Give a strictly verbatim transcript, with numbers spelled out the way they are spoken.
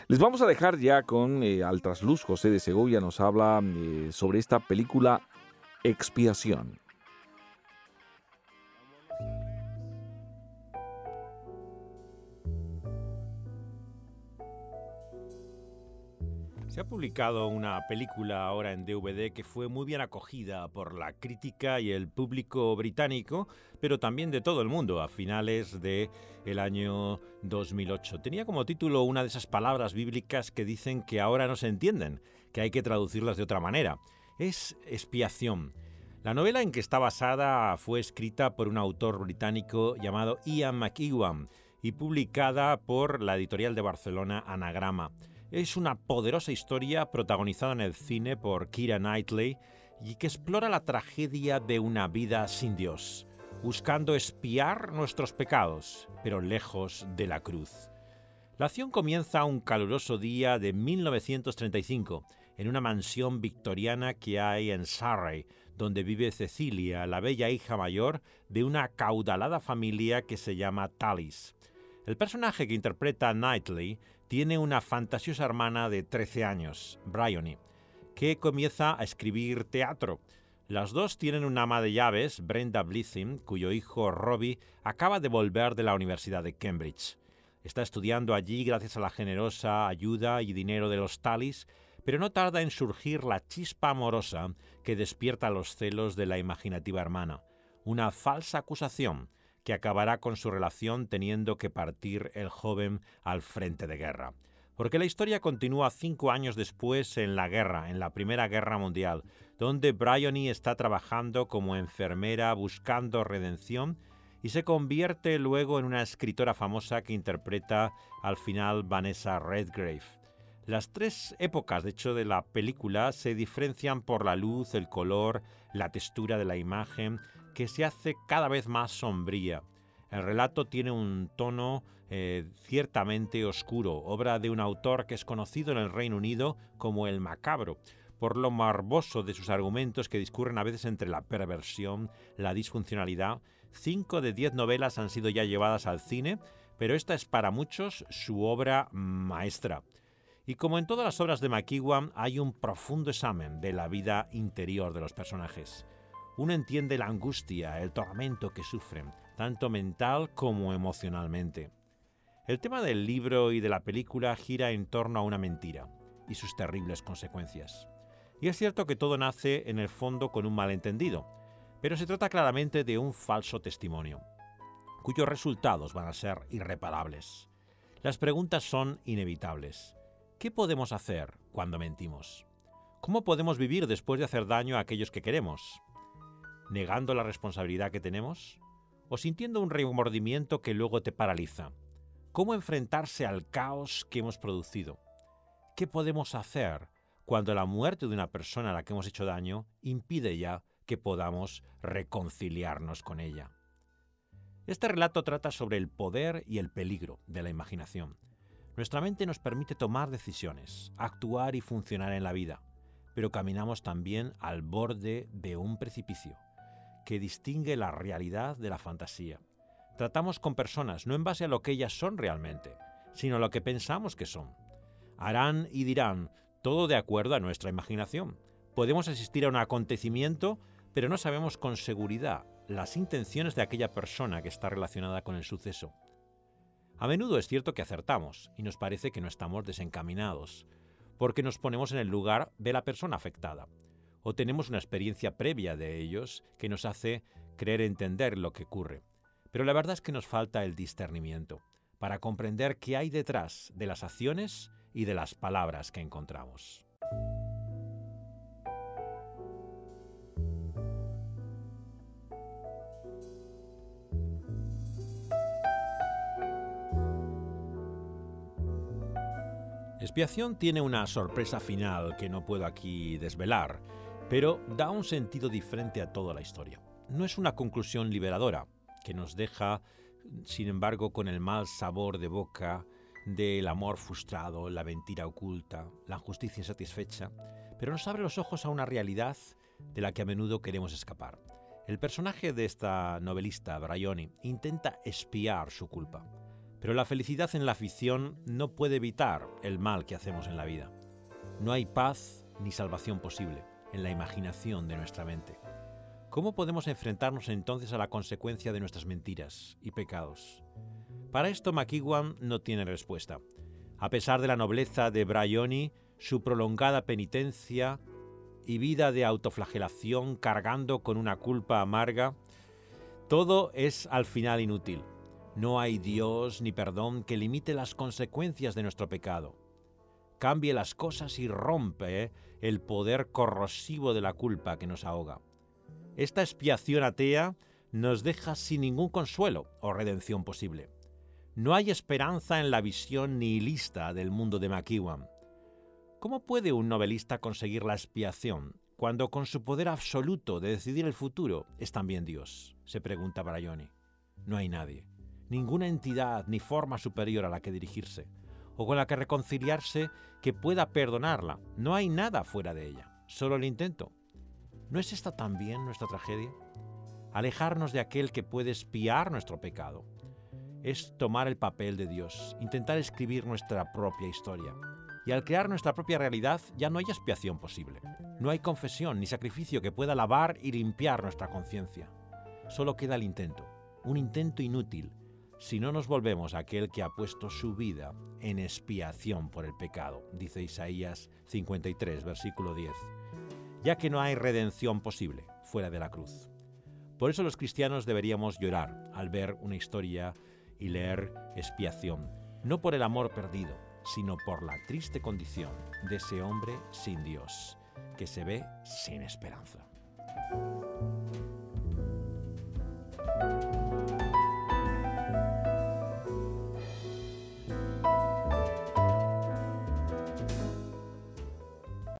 Les vamos a dejar ya con eh, al trasluz. José de Segovia nos habla eh, sobre esta película Expiación. Se ha publicado una película ahora en D V D que fue muy bien acogida por la crítica y el público británico, pero también de todo el mundo a finales del año dos mil ocho. Tenía como título una de esas palabras bíblicas que dicen que ahora no se entienden, que hay que traducirlas de otra manera. Es expiación. La novela en que está basada fue escrita por un autor británico llamado Ian McEwan y publicada por la editorial de Barcelona Anagrama. Es una poderosa historia protagonizada en el cine por Keira Knightley y que explora la tragedia de una vida sin Dios, buscando expiar nuestros pecados, pero lejos de la cruz. La acción comienza un caluroso día de mil novecientos treinta y cinco, en una mansión victoriana que hay en Surrey, donde vive Cecilia, la bella hija mayor de una acaudalada familia que se llama Tallis. El personaje que interpreta Knightley tiene una fantasiosa hermana de trece años, Bryony, que comienza a escribir teatro. Las dos tienen una ama de llaves, Brenda Blithyn, cuyo hijo Robbie acaba de volver de la Universidad de Cambridge. Está estudiando allí gracias a la generosa ayuda y dinero de los Tallis, pero no tarda en surgir la chispa amorosa que despierta los celos de la imaginativa hermana, una falsa acusación que acabará con su relación teniendo que partir el joven al frente de guerra. Porque la historia continúa cinco años después en la guerra, en la Primera Guerra Mundial, donde Bryony está trabajando como enfermera buscando redención y se convierte luego en una escritora famosa que interpreta al final Vanessa Redgrave. Las tres épocas, de hecho, de la película se diferencian por la luz, el color, la textura de la imagen, que se hace cada vez más sombría. El relato tiene un tono eh, ciertamente oscuro, obra de un autor que es conocido en el Reino Unido como el macabro, por lo morboso de sus argumentos que discurren a veces entre la perversión, la disfuncionalidad. Cinco de diez novelas han sido ya llevadas al cine, pero esta es para muchos su obra maestra. Y como en todas las obras de McEwan, hay un profundo examen de la vida interior de los personajes. Uno entiende la angustia, el tormento que sufren, tanto mental como emocionalmente. El tema del libro y de la película gira en torno a una mentira y sus terribles consecuencias. Y es cierto que todo nace en el fondo con un malentendido, pero se trata claramente de un falso testimonio, cuyos resultados van a ser irreparables. Las preguntas son inevitables. ¿Qué podemos hacer cuando mentimos? ¿Cómo podemos vivir después de hacer daño a aquellos que queremos? ¿Negando la responsabilidad que tenemos? ¿O sintiendo un remordimiento que luego te paraliza? ¿Cómo enfrentarse al caos que hemos producido? ¿Qué podemos hacer cuando la muerte de una persona a la que hemos hecho daño impide ya que podamos reconciliarnos con ella? Este relato trata sobre el poder y el peligro de la imaginación. Nuestra mente nos permite tomar decisiones, actuar y funcionar en la vida, pero caminamos también al borde de un precipicio que distingue la realidad de la fantasía. Tratamos con personas no en base a lo que ellas son realmente, sino a lo que pensamos que son. Harán y dirán, todo de acuerdo a nuestra imaginación. Podemos asistir a un acontecimiento, pero no sabemos con seguridad las intenciones de aquella persona que está relacionada con el suceso. A menudo es cierto que acertamos y nos parece que no estamos desencaminados, porque nos ponemos en el lugar de la persona afectada, o tenemos una experiencia previa de ellos que nos hace creer entender lo que ocurre. Pero la verdad es que nos falta el discernimiento para comprender qué hay detrás de las acciones y de las palabras que encontramos. Expiación tiene una sorpresa final que no puedo aquí desvelar, pero da un sentido diferente a toda la historia. No es una conclusión liberadora, que nos deja, sin embargo, con el mal sabor de boca del amor frustrado, la mentira oculta, la injusticia insatisfecha, pero nos abre los ojos a una realidad de la que a menudo queremos escapar. El personaje de esta novelista, Bryony, intenta expiar su culpa, Pero la felicidad en la ficción no puede evitar el mal que hacemos en la vida. No hay paz ni salvación posible en la imaginación de nuestra mente. ¿Cómo podemos enfrentarnos entonces a la consecuencia de nuestras mentiras y pecados? Para esto McEwan no tiene respuesta. A pesar de la nobleza de Bryony, su prolongada penitencia y vida de autoflagelación cargando con una culpa amarga, todo es al final inútil. No hay Dios ni perdón que limite las consecuencias de nuestro pecado. Cambie las cosas y rompe el poder corrosivo de la culpa que nos ahoga. Esta expiación atea nos deja sin ningún consuelo o redención posible. No hay esperanza en la visión nihilista del mundo de McEwan. ¿Cómo puede un novelista conseguir la expiación cuando con su poder absoluto de decidir el futuro es también Dios?, se pregunta Bryony. No hay nadie, ninguna entidad ni forma superior a la que dirigirse o con la que reconciliarse que pueda perdonarla. No hay nada fuera de ella, solo el intento. ¿No es esta también nuestra tragedia? Alejarnos de aquel que puede expiar nuestro pecado es tomar el papel de Dios, intentar escribir nuestra propia historia. Y al crear nuestra propia realidad ya no hay expiación posible. No hay confesión ni sacrificio que pueda lavar y limpiar nuestra conciencia. Solo queda el intento, un intento inútil, si no nos volvemos a aquel que ha puesto su vida en expiación por el pecado, dice Isaías cincuenta y tres, versículo diez, ya que no hay redención posible fuera de la cruz. Por eso los cristianos deberíamos llorar al ver una historia y leer expiación, no por el amor perdido, sino por la triste condición de ese hombre sin Dios, que se ve sin esperanza.